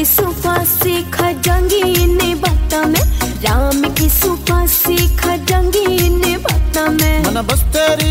की सुपासी खजंगी ने बाता में, राम की सुपासी खजंगी ने बाता में। मन बस तेरी